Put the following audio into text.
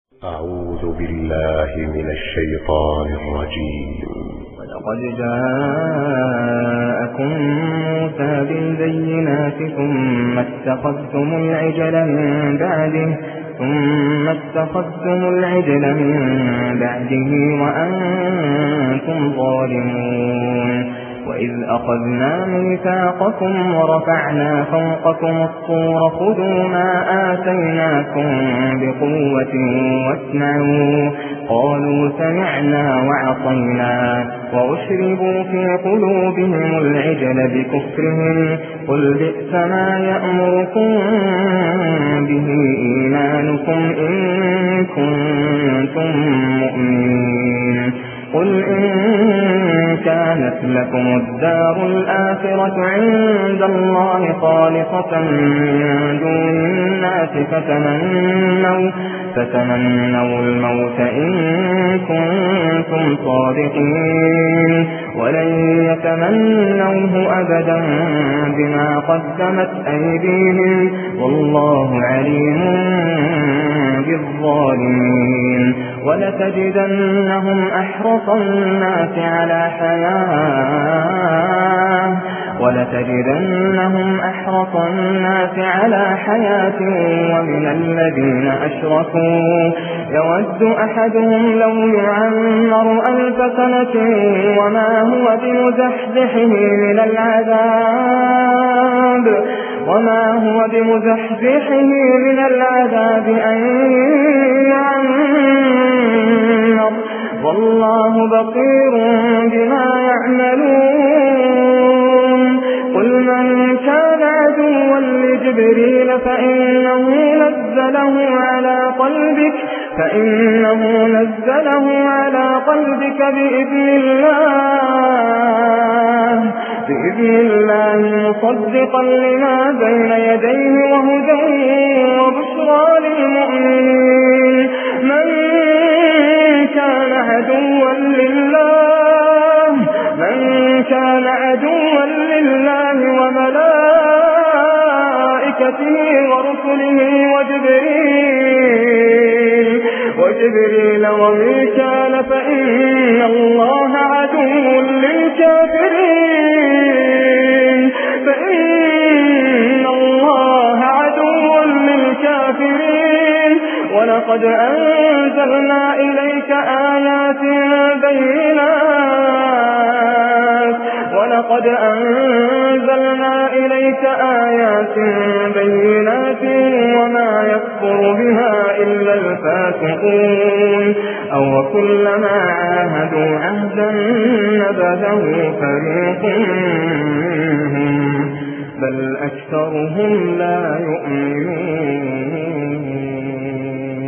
أعوذ بالله من الشيطان الرجيم. ولقد جاءكم موسى بالبينات ثم اتخذتم العجل من بعده وأنتم ظالمون. وإذ أخذنا ميثاقكم ورفعنا فوقكم الطور خذوا ما آتيناكم بقوة واسمعوا قالوا سمعنا وعصينا وأشربوا في قلوبهم العجل بكفرهم قل بئس ما يأمركم به إيمانكم إن كنتم مؤمنين. قل إن كانت لكم الدار الآخرة عند الله خالصة من دون الناس فتمنوا الموت إن كنتم صادقين ولن يتمنوه أبدا بما قدمت أيديهم والله عليم بالظالمين. ولتجدنهم أحرص الناس على حياة ومن الذين أشركوا يود أحدهم لو يعمر 1000 سنة وما هو بمزحزحه من العذاب أن يعمر والله بصير بما يعملون. قل من كان عدوا لجبريل فإنه نزله على قلبك بإذن الله مصدقا لما بين يديه وهدى وبشرى للمؤمنين. من كان عدوا لله وملائكته ورسله وجبريل وميكال فإن الله عدو للكافرين. ولقد أنزلنا إليك آيات بينات وما يكفر بها إلا الفاسقون. أو كلما عاهدوا عهدا نبذه فريق منهم بل أكثرهم لا يؤمنون.